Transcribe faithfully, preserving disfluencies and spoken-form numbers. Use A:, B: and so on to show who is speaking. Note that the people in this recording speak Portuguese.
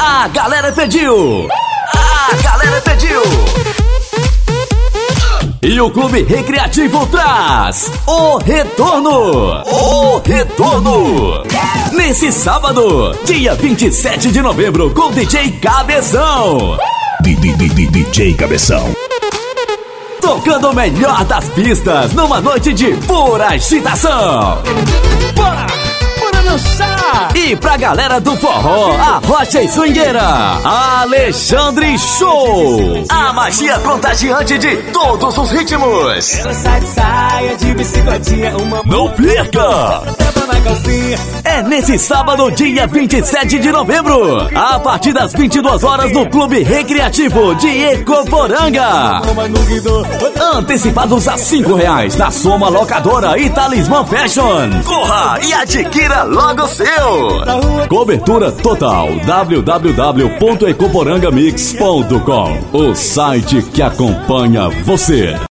A: A galera pediu! A galera pediu! E o Clube Recreativo traz o retorno! O retorno! Nesse sábado, dia vinte e sete de novembro, com D J Cabeção!
B: D J Cabeção.
A: Tocando o melhor das pistas numa noite de pura excitação!
C: Bora! Bora dançar!
A: E pra galera do forró, a Rocha e Swingueira, Alexandre Show! A magia contagiante de todos os ritmos!
C: Ela sai de saia, de bicicletinha, uma
A: Não perca!
C: na calcinha.
A: É nesse sábado, dia vinte e sete de novembro, a partir das vinte e duas horas no Clube Recreativo de Ecoporanga.
C: Uma no guidô.
A: Antecipados a cinco reais na Soma Locadora e Talismã Fashion. Corra e adquira logo o seu. Cobertura total, w w w ponto ecoporangamix ponto com, o site que acompanha você.